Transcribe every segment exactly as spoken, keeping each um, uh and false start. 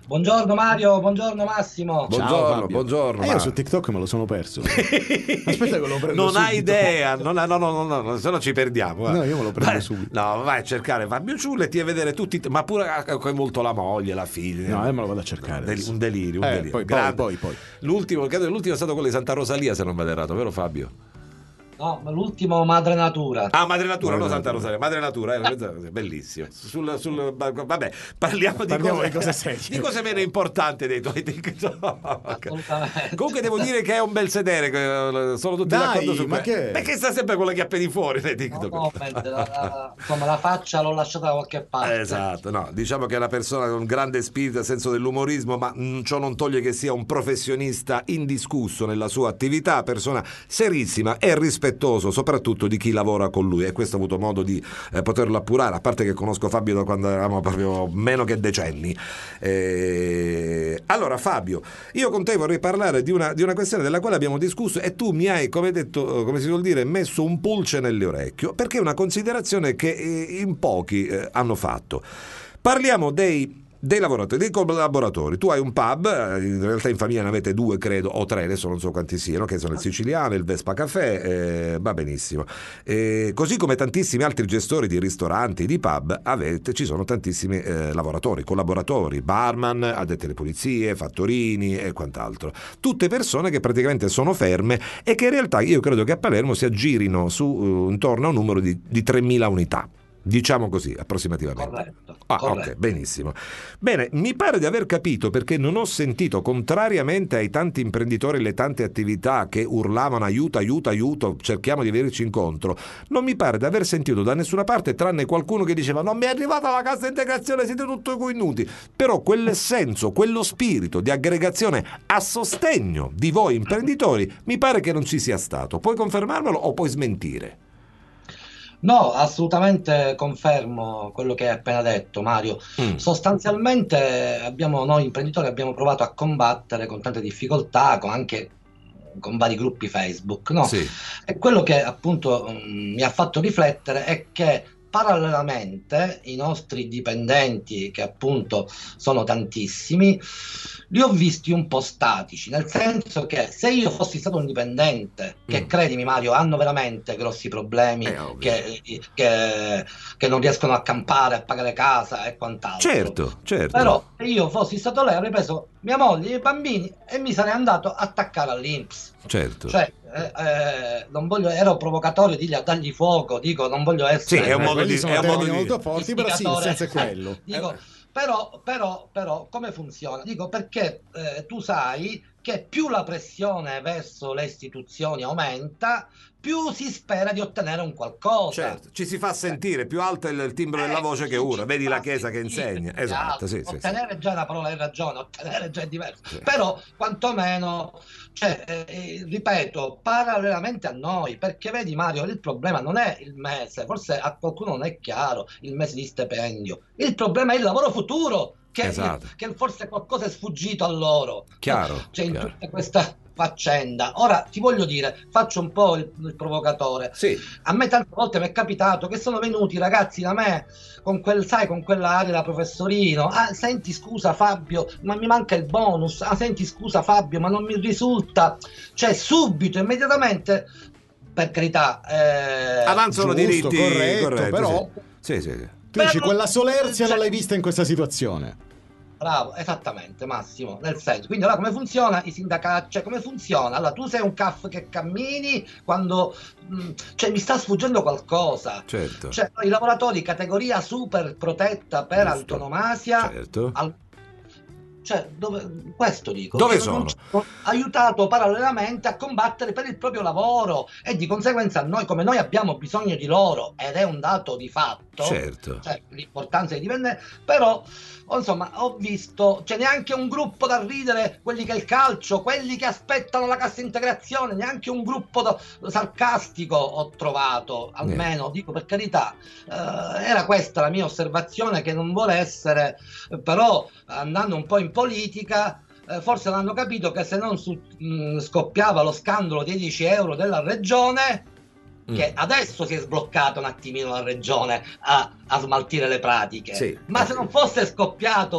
Buongiorno Mario, buongiorno Massimo. Buongiorno, buongiorno. Eh, io su TikTok me lo sono perso. Aspetta che lo prendo Non subito. hai idea, non ha- no, no, no, no, no, se no ci perdiamo. No, io me lo prendo vai, subito. No, vai a cercare Fabio Ciulletti e vedere tutti, ma pure ha coinvolto la moglie, la figlia. No, io me lo vado a cercare. Del- adesso. un delirio, un Eh, delirio. poi, poi, Grande. poi, poi. L'ultimo, credo che l'ultimo è stato quello di Santa Rosalia, se non vado errato, vero Fabio? No, ma l'ultimo Madre Natura. Ah, Madre Natura, Madre no Santa Natura. Rosalia, Madre Natura, eh, bellissimo. Sul, sul, vabbè, parliamo di Parliamo cose, di cose serie. di cose meno importanti dei tuoi TikTok. Assolutamente. Comunque devo dire che è un bel sedere, che sono tutti Dai, d'accordo su ma que- che- Perché sta sempre con le chiappe di fuori nei TikTok. No, no, la, la, insomma, la faccia l'ho lasciata da qualche parte. Esatto, no, diciamo che è una persona con un grande spirito e senso dell'umorismo, ma mm, ciò non toglie che sia un professionista indiscusso nella sua attività, persona serissima e rispettoso soprattutto di chi lavora con lui, e questo ho avuto modo di eh, poterlo appurare, a parte che conosco Fabio da quando eravamo proprio meno che decenni. Eh, Allora Fabio, io con te vorrei parlare di una, di una questione della quale abbiamo discusso e tu mi hai, come detto, come si vuol dire, messo un pulce nell'orecchio, perché è una considerazione che eh, in pochi eh, hanno fatto. Parliamo dei dei lavoratori, dei collaboratori. Tu hai un pub, eh, in realtà in famiglia ne avete due credo o tre, adesso non so quanti siano, che sono il Siciliano, il Vespa Caffè, eh, va benissimo. Eh, così come tantissimi altri gestori di ristoranti, di pub, avete, ci sono tantissimi eh, lavoratori, collaboratori, barman, addetti alle pulizie, fattorini e quant'altro. Tutte persone che praticamente sono ferme e che in realtà io credo che a Palermo si aggirino su uh, intorno a un numero di, di tremila unità. Diciamo così, approssimativamente. Corretto, Ah, corretto. ok, benissimo. Bene, mi pare di aver capito, perché non ho sentito, contrariamente ai tanti imprenditori e alle tante attività che urlavano aiuto, aiuto, aiuto, cerchiamo di venirci incontro, non mi pare di aver sentito da nessuna parte, tranne qualcuno che diceva non mi è arrivata la cassa integrazione, siete tutti coinuti. Però quell'essenso, quello spirito di aggregazione a sostegno di voi imprenditori, mi pare che non ci sia stato. Puoi confermarmelo o puoi smentire? No, assolutamente confermo quello che hai appena detto, Mario. Mm. Sostanzialmente abbiamo, noi imprenditori abbiamo provato a combattere con tante difficoltà, con anche con vari gruppi Facebook, no? Sì. E quello che appunto mm, mi ha fatto riflettere è che parallelamente i nostri dipendenti, che appunto sono tantissimi, li ho visti un po' statici, nel senso che se io fossi stato un dipendente, che Mm. credimi Mario, hanno veramente grossi problemi, Eh, ovvio. che, che, che non riescono a campare, a pagare casa e quant'altro. Certo, certo. Però se io fossi stato lei avrei preso mia moglie e i bambini e mi sarei andato a attaccare all'I N P S. Certo. Cioè, eh, eh, non voglio, ero provocatorio, digli a dargli fuoco, dico, non voglio essere... Sì, è un Eh, modo quelli di- sono è un modo termini di- molto forti, però sì, il istigatore. senso è quello. Eh, dico, però, però, però, come funziona? Dico, perché eh, tu sai che più la pressione verso le istituzioni aumenta, più si spera di ottenere un qualcosa. Certo, ci si fa sentire, più alto è il timbro della Eh, voce sì, che urla, ci vedi fa la chiesa che sentire, insegna. più Esatto, altro. sì, sì, sì. Ottenere già è una parola, hai ragione, ottenere già è diverso. Sì. Però, quantomeno, cioè, eh, ripeto, parallelamente a noi, perché vedi Mario, il problema non è il mese, forse a qualcuno non è chiaro, il mese di stipendio. Il problema è il lavoro futuro, che, Esatto. che forse qualcosa è sfuggito a loro. Chiaro, Cioè, in chiaro. tutta questa faccenda. Ora, ti voglio dire, faccio un po' il, il provocatore. Sì, A me tante volte mi è capitato che sono venuti ragazzi da me con quel, sai, con quell'aria da professorino. Ah, senti, scusa Fabio, ma mi manca il bonus. Ah, senti, scusa Fabio, ma non mi risulta. Cioè, subito, immediatamente, per carità, eh, avanzano giusto, diritti corretto, corretti, però- sì. Sì, sì, sì. Tu dici, Però- quella solerzia non cioè- l'hai vista in questa situazione. bravo, esattamente, Massimo, nel senso. Quindi allora come funziona i sindacati? Cioè, come funziona? Allora, tu sei un C A F che cammini quando... mh, cioè, mi sta sfuggendo qualcosa. Certo. Cioè, i lavoratori categoria super protetta per Giusto. autonomasia, Certo. al- cioè, dove, questo dico. Dove Cioè, non sono? ci hanno aiutato parallelamente a combattere per il proprio lavoro e di conseguenza noi, come noi abbiamo bisogno di loro, ed è un dato di fatto, Certo. cioè l'importanza dei dipendenti, però oh, insomma ho visto, c'è neanche un gruppo da ridere, quelli che il calcio, quelli che aspettano la cassa integrazione, neanche un gruppo da- sarcastico ho trovato, almeno dico per carità. Eh, era questa la mia osservazione, che non vuole essere, eh, però andando un po' in politica, eh, forse non hanno capito che se non su- mh, scoppiava lo scandalo dei dieci euro della regione, che Mm. adesso si è sbloccata un attimino la regione a, a smaltire le pratiche, Sì. ma se non fosse scoppiato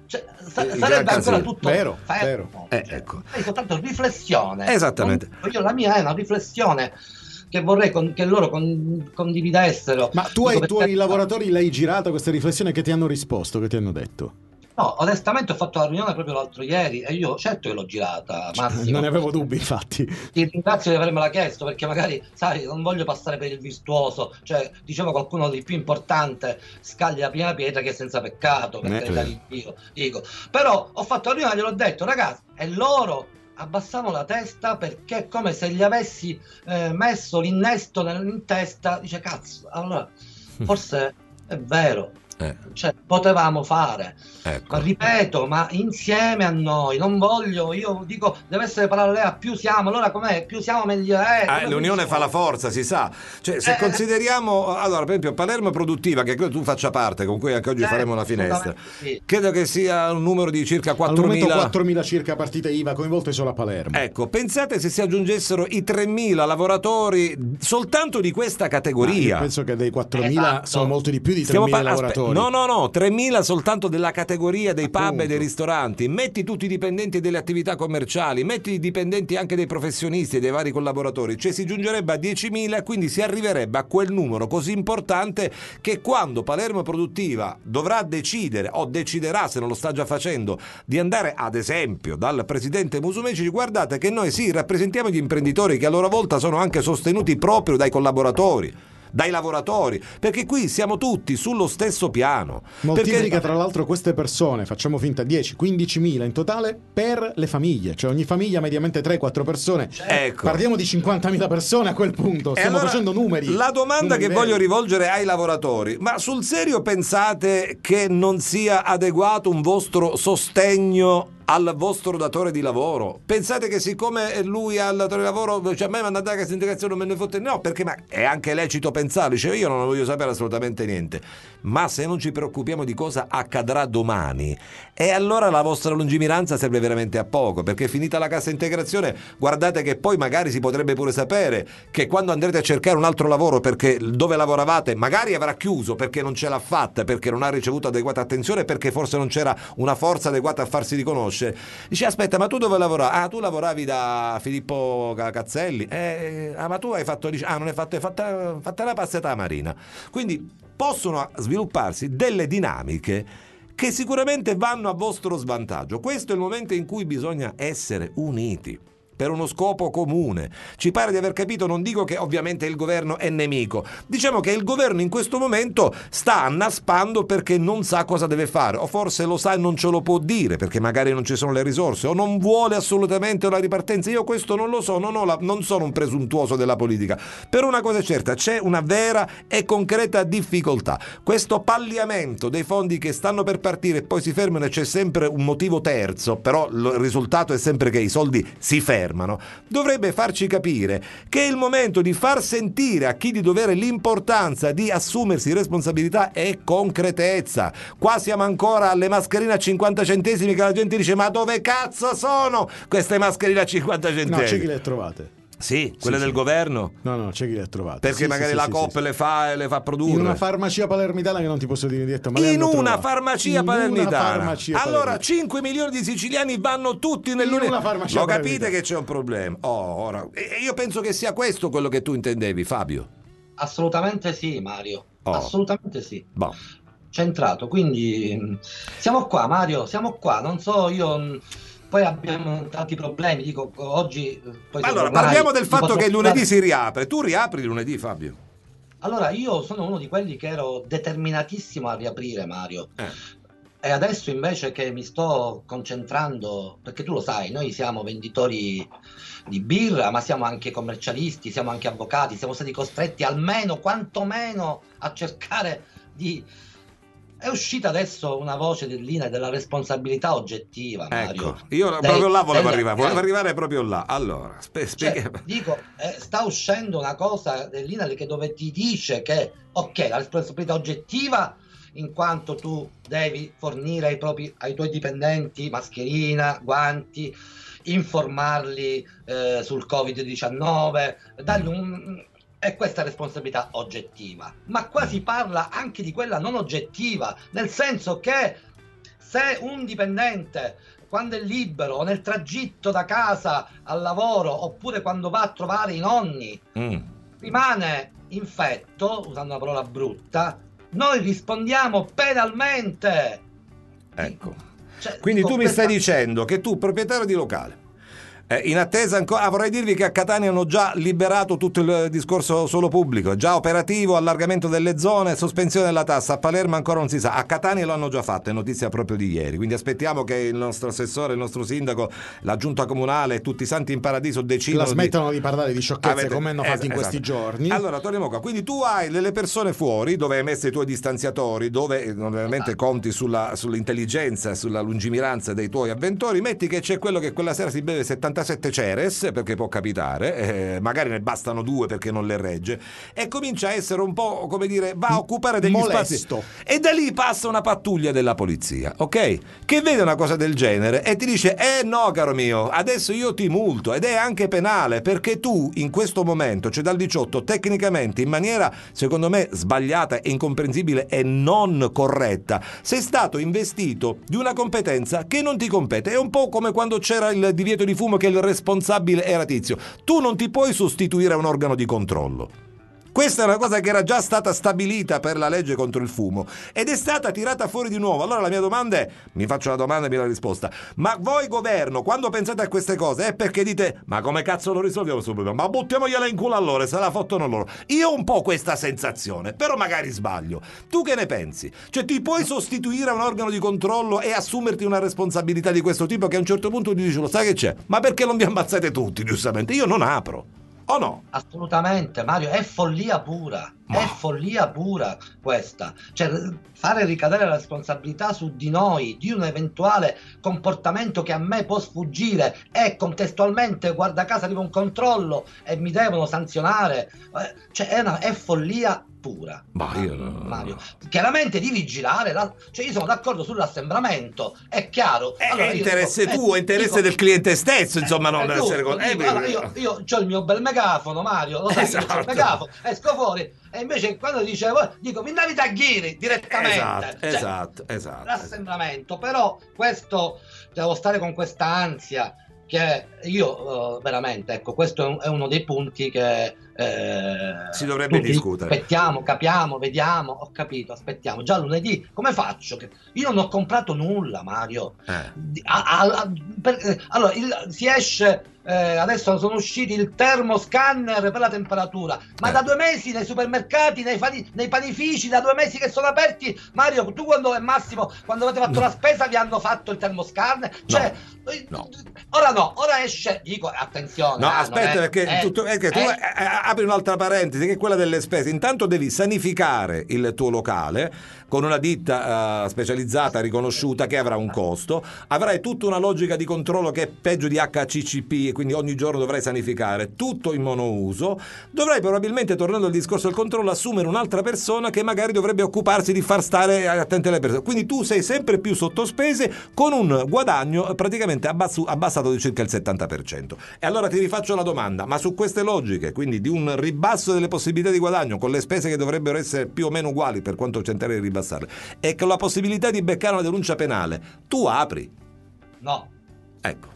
Cioè, sa- Il sarebbe gran ancora casino. tutto Vero, fermo. vero. Eh, ecco. È soltanto riflessione. Esattamente. Non- io la mia è una riflessione che vorrei con- che loro con- condividessero. Ma tu ai Dico, tuoi perché- lavoratori l'hai girata questa riflessione, che ti hanno risposto, che ti hanno detto? No, onestamente ho fatto la riunione proprio l'altro ieri e io certo che l'ho girata, Massimo. Non ne avevo dubbi, infatti. Ti ringrazio di avermela chiesto, perché magari, sai, non voglio passare per il virtuoso, cioè, diceva qualcuno di più importante, scaglia la prima pietra che è senza peccato, per Eh, carità di Dio, dico. Però ho fatto la riunione e gliel'ho detto, ragazzi, e loro abbassavano la testa perché è come se gli avessi eh, messo l'innesto nel- in testa, dice, cazzo, allora, forse è vero. Eh, Cioè, potevamo fare, ecco. ma ripeto, ma insieme a noi, non voglio, io dico, deve essere parallela, più siamo, allora com'è? Più siamo meglio è. Ah, come l'unione funziona? fa la forza, si sa. Cioè, se Eh, consideriamo, allora, per esempio, Palermo Produttiva, che credo tu faccia parte, con cui anche oggi Certo, faremo la finestra, assolutamente sì. credo che sia un numero di circa Al momento quattromila. quattromila circa partite I V A coinvolte solo a Palermo. Ecco, pensate se si aggiungessero i tremila lavoratori soltanto di questa Ma io categoria. penso che dei quattromila Esatto. sono molto di più di Stiamo tremila par- aspe- lavoratori. No, no, no, tremila soltanto della categoria dei pub Appunto. e dei ristoranti. Metti tutti i dipendenti delle attività commerciali, metti i dipendenti anche dei professionisti e dei vari collaboratori, cioè si giungerebbe a diecimila e quindi si arriverebbe a quel numero così importante che quando Palermo Produttiva dovrà decidere o deciderà, se non lo sta già facendo, di andare ad esempio dal presidente Musumeci, guardate che noi sì, rappresentiamo gli imprenditori che a loro volta sono anche sostenuti proprio dai collaboratori, dai lavoratori, perché qui siamo tutti sullo stesso piano. Moltiplica Perché tra l'altro queste persone, facciamo finta dieci quindicimila in totale per le famiglie, cioè ogni famiglia mediamente tre quattro persone. Ecco. Parliamo di cinquantamila persone a quel punto, E stiamo allora, facendo numeri. La domanda numeri che veri. voglio rivolgere ai lavoratori: ma sul serio pensate che non sia adeguato un vostro sostegno al vostro datore di lavoro? Pensate che siccome lui ha il datore di lavoro, cioè a me mandate la cassa integrazione non me ne fotte? No, perché ma è anche lecito pensare, dice io non ne voglio sapere assolutamente niente, ma se non ci preoccupiamo di cosa accadrà domani, e allora la vostra lungimiranza serve veramente a poco, perché finita la cassa integrazione, guardate che poi magari si potrebbe pure sapere che quando andrete a cercare un altro lavoro, perché dove lavoravate magari avrà chiuso perché non ce l'ha fatta, perché non ha ricevuto adeguata attenzione, perché forse non c'era una forza adeguata a farsi riconoscere. Dice aspetta, ma tu dove lavoravi? Ah, tu lavoravi da Filippo Cazzelli. Eh, ah, ma tu hai fatto, dice, ah, non hai fatto, hai fatta, fatta la passata marina. Quindi possono svilupparsi delle dinamiche che sicuramente vanno a vostro svantaggio. Questo è il momento in cui bisogna essere uniti per uno scopo comune. Ci pare di aver capito, non dico che ovviamente il governo è nemico, diciamo che il governo in questo momento sta annaspando perché non sa cosa deve fare, o forse lo sa e non ce lo può dire perché magari non ci sono le risorse, o non vuole assolutamente una ripartenza. Io questo non lo so, non, ho la, non sono un presuntuoso della politica, però una cosa è certa, c'è una vera e concreta difficoltà. Questo palliamento dei fondi che stanno per partire e poi si fermano, e c'è sempre un motivo terzo, però il risultato è sempre che i soldi si fermano, dovrebbe farci capire che è il momento di far sentire a chi di dovere l'importanza di assumersi responsabilità e concretezza. Qua siamo ancora alle mascherine a cinquanta centesimi che la gente dice ma dove cazzo sono queste mascherine a cinquanta centesimi? No, c'è chi le ha trovate. Sì, quelle Sì, del sì. governo? No, no, c'è chi le ha trovate. Perché Sì, magari sì, la sì, Coop sì, sì. le fa e le fa produrre. In una farmacia palermitana che non ti posso dire in diretta, ma le In hanno una trovate. farmacia In una palermitana. farmacia Allora palermitana. cinque milioni di siciliani vanno tutti In nell'unione. una farmacia Lo capite palermitana. che c'è un problema? Oh, ora. E io penso che sia questo quello che tu intendevi, Fabio. Assolutamente sì, Mario. Oh. Assolutamente sì. Boh. Centrato, quindi mh, siamo qua, Mario, siamo qua. Non so, io mh, poi abbiamo tanti problemi. Dico oggi. eh, Poi se Allora, vorrai, parliamo del ti fatto posso che il lunedì parlare- si riapre. Tu riapri il lunedì, Fabio? Allora, io sono uno di quelli che ero determinatissimo a riaprire, Mario. Eh. E adesso invece che mi sto concentrando, perché tu lo sai, noi siamo venditori di birra, ma siamo anche commercialisti, siamo anche avvocati, siamo stati costretti almeno, quantomeno, a cercare di... È uscita adesso una voce dell'I N E della responsabilità oggettiva, Mario. Ecco, io Dei- proprio là volevo degli arrivare, volevo afghani. arrivare proprio là. Allora, spe- Cioè, spiega- dico, eh, sta uscendo una cosa dell'I N E L che dove ti dice che, ok, la responsabilità oggettiva, in quanto tu devi fornire ai, propri, ai tuoi dipendenti mascherina, guanti, informarli eh, sul covid diciannove, dargli un... E questa è responsabilità oggettiva, ma qua si parla anche di quella non oggettiva, nel senso che se un dipendente quando è libero o nel tragitto da casa al lavoro oppure quando va a trovare i nonni mm. rimane infetto, usando una parola brutta, noi rispondiamo penalmente. Ecco. Cioè, quindi tu mi questa... stai dicendo che tu, proprietario di locale, Eh, in attesa ancora, ah, vorrei dirvi che a Catania hanno già liberato tutto il discorso solo pubblico, già operativo, allargamento delle zone, sospensione della tassa. A Palermo ancora non si sa, a Catania lo hanno già fatto, è notizia proprio di ieri, quindi aspettiamo che il nostro assessore, il nostro sindaco, la giunta comunale e tutti i santi in paradiso decidano. La smettano di, di parlare di sciocchezze avete... come hanno fatto es- in questi esatto. giorni. Allora torniamo qua, quindi tu hai delle persone fuori dove hai messo i tuoi distanziatori, dove ovviamente conti sulla, sull'intelligenza e sulla lungimiranza dei tuoi avventori. Metti che c'è quello che quella sera si beve settanta sette Ceres, perché può capitare, eh, magari ne bastano due perché non le regge, e comincia a essere un po', come dire, va a occupare degli molesto. Spazi, e da lì passa una pattuglia della polizia, ok? Che vede una cosa del genere e ti dice eh no caro mio, adesso io ti multo, ed è anche penale, perché tu in questo momento, cioè dal diciotto, tecnicamente in maniera secondo me sbagliata e incomprensibile e non corretta, sei stato investito di una competenza che non ti compete. È un po' come quando c'era il divieto di fumo, che il responsabile era Tizio. Tu non ti puoi sostituire a un organo di controllo. Questa è una cosa che era già stata stabilita per la legge contro il fumo ed è stata tirata fuori di nuovo. Allora la mia domanda è, mi faccio la domanda e mi dà la risposta, ma voi governo quando pensate a queste cose è perché dite ma come cazzo lo risolviamo questo problema? Ma buttiamogliela in culo a loro, se la fottono loro. Io ho un po' questa sensazione, però magari sbaglio. Tu che ne pensi? Cioè ti puoi sostituire a un organo di controllo e assumerti una responsabilità di questo tipo, che a un certo punto ti dice lo sai che c'è? Ma perché non vi ammazzate tutti giustamente? Io non apro. O no? Assolutamente Mario, è follia pura, Ma... è follia pura questa, cioè fare ricadere la responsabilità su di noi di un eventuale comportamento che a me può sfuggire e contestualmente guarda caso arriva un controllo e mi devono sanzionare, cioè è, una, è follia pura. Ma io no, Mario, chiaramente di vigilare la... cioè io sono d'accordo sull'assembramento, è chiaro, è, allora, è interesse dico, tuo, è interesse dico, del cliente stesso, insomma, non deve essere con... dico, allora io, io ho il mio bel megafono, Mario, lo sai, esatto. Io ho il megafono, esco fuori e invece quando dicevo dico mi andavi taghini direttamente, esatto, cioè, esatto, esatto, l'assembramento, però questo devo stare con questa ansia che io uh, veramente, ecco, questo è, un, è uno dei punti che eh, si dovrebbe discutere. Aspettiamo, capiamo, vediamo, ho capito, aspettiamo. Già lunedì, come faccio? Che io non ho comprato nulla, Mario. Eh. A, a, a, per, allora, il, si esce, eh, adesso sono usciti il termoscanner per la temperatura, ma eh. da due mesi nei supermercati, nei, fani, nei panifici, da due mesi che sono aperti, Mario, tu quando è Massimo, quando avete fatto no. la spesa vi hanno fatto il termoscanner? Cioè, no. ora no, ora esce, dico, attenzione. No, eh, aspetta, è, perché, è, tu, tu, perché tu è, apri un'altra parentesi che è quella delle spese. Intanto devi sanificare il tuo locale con una ditta uh, specializzata riconosciuta che avrà un costo, avrai tutta una logica di controllo che è peggio di acca ci ci pi e quindi ogni giorno dovrai sanificare tutto in monouso. Dovrai probabilmente, tornando al discorso del controllo, assumere un'altra persona che magari dovrebbe occuparsi di far stare attente le persone, quindi tu sei sempre più sottospese con un guadagno praticamente abbasso, abbassato di circa il settanta per cento. E allora ti rifaccio la domanda, ma su queste logiche, quindi di un ribasso delle possibilità di guadagno con le spese che dovrebbero essere più o meno uguali per quanto cercare di ribassarle e con la possibilità di beccare una denuncia penale, tu apri? No. Ecco.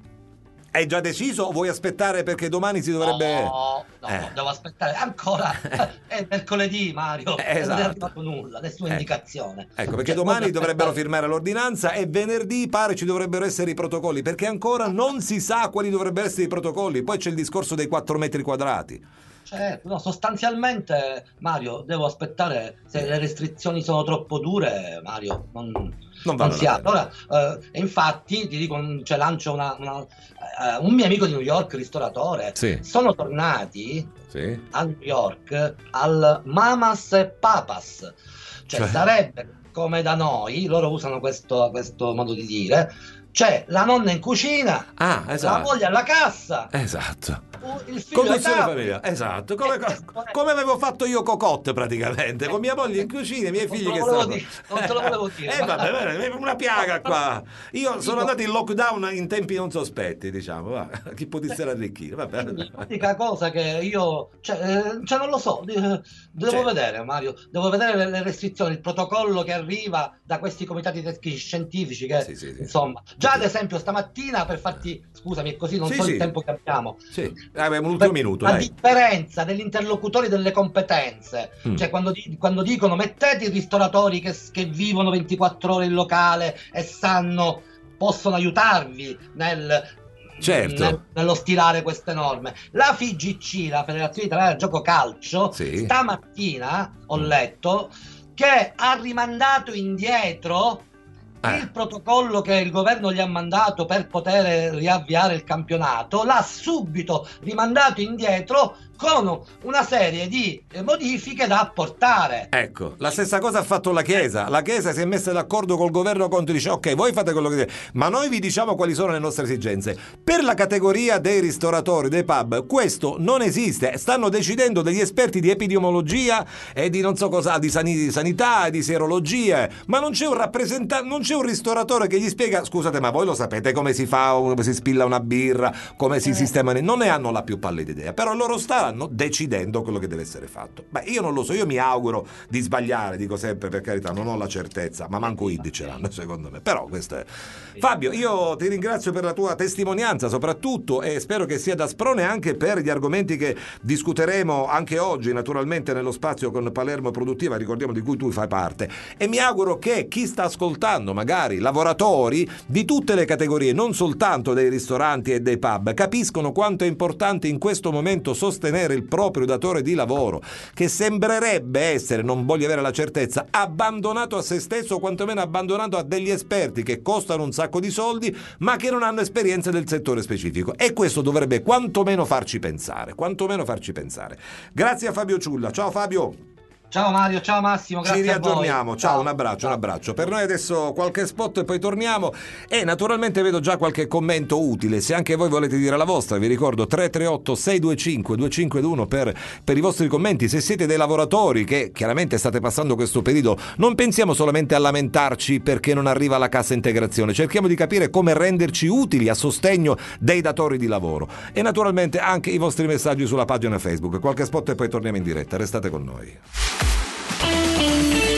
Hai già deciso o vuoi aspettare perché domani si dovrebbe... No, no, eh. devo aspettare ancora. È mercoledì, Mario. Esatto. Non è arrivato nulla, nessuna ecco. indicazione. Ecco, perché cioè, domani dovrebbero firmare l'ordinanza e venerdì pare ci dovrebbero essere i protocolli, perché ancora non si sa quali dovrebbero essere i protocolli. Poi c'è il discorso dei quattro metri quadrati. Certo, no, sostanzialmente, Mario, devo aspettare. Se le restrizioni sono troppo dure, Mario, non, non, non si ha. Allora, eh, infatti, ti dico, cioè, lancio una, una, uh, un mio amico di New York, ristoratore, sì. sono tornati sì. a New York al Mamas e Papas, cioè, cioè sarebbe come da noi, loro usano questo, questo modo di dire, cioè la nonna in cucina, ah, esatto. la moglie alla cassa, esatto. Il figlio condizione familiare, esatto, come, come avevo fatto io cocotte praticamente, con mia moglie in cucina e i miei figli che stavano... Dire, non te lo volevo dire. Eh vabbè, è una piaga qua. Io sono andato in lockdown in tempi non sospetti, diciamo, va. Chi può essere arricchire, vabbè. L'unica cosa che io, cioè, cioè non lo so, devo cioè, vedere, Mario, devo vedere le restrizioni, il protocollo che arriva da questi comitati tecnici scientifici che sì, sì, sì. insomma, già ad esempio stamattina, per farti, scusami, è così, non sì, so sì. il tempo che abbiamo, sì. abbiamo un ultimo minuto, a dai. differenza degli interlocutori delle competenze, mm. cioè quando, di, quando dicono mettete i ristoratori che, che vivono ventiquattro ore in locale e sanno, possono aiutarvi nel Certo. Nel, nello stilare queste norme. La F I G C, la Federazione Italiana del Gioco Calcio, sì. stamattina ho letto che ha rimandato indietro eh. il protocollo che il governo gli ha mandato per poter riavviare il campionato, l'ha subito rimandato indietro con una serie di modifiche da apportare. Ecco, la stessa cosa ha fatto la Chiesa. La Chiesa si è messa d'accordo col governo Conte, dice ok, voi fate quello che dite, ma noi vi diciamo quali sono le nostre esigenze. Per la categoria dei ristoratori, dei pub, questo non esiste. Stanno decidendo degli esperti di epidemiologia e di non so cosa, di, san- di sanità e di serologia, ma non c'è un rappresentante, non c'è un ristoratore che gli spiega, scusate, ma voi lo sapete come si fa, come si spilla una birra, come si eh. sistema, non ne hanno la più pallida idea, però loro stanno decidendo quello che deve essere fatto. Beh, io non lo so, io mi auguro di sbagliare, dico sempre, per carità, non ho la certezza, ma manco i diceranno secondo me, però questo è. Fabio, io ti ringrazio per la tua testimonianza soprattutto e spero che sia da sprone anche per gli argomenti che discuteremo anche oggi naturalmente nello spazio con Palermo Produttiva, ricordiamo, di cui tu fai parte, e mi auguro che chi sta ascoltando, magari lavoratori di tutte le categorie, non soltanto dei ristoranti e dei pub, capiscono quanto è importante in questo momento sostenere il proprio datore di lavoro, che sembrerebbe essere, non voglio avere la certezza, abbandonato a se stesso o quantomeno abbandonato a degli esperti che costano un sacco di soldi ma che non hanno esperienza del settore specifico, e questo dovrebbe quantomeno farci pensare, quantomeno farci pensare. Grazie a Fabio Ciulla. Ciao Fabio. Ciao Mario, ciao Massimo, grazie. Ci riaggiorniamo, a voi. ciao, ciao, un abbraccio, ciao. un abbraccio. Per noi adesso qualche spot e poi torniamo, e naturalmente vedo già qualche commento utile, se anche voi volete dire la vostra, vi ricordo tre tre otto sei due cinque due cinque due uno per, per i vostri commenti. Se siete dei lavoratori che chiaramente state passando questo periodo, non pensiamo solamente a lamentarci perché non arriva la cassa integrazione, cerchiamo di capire come renderci utili a sostegno dei datori di lavoro, e naturalmente anche i vostri messaggi sulla pagina Facebook. Qualche spot e poi torniamo in diretta, restate con noi.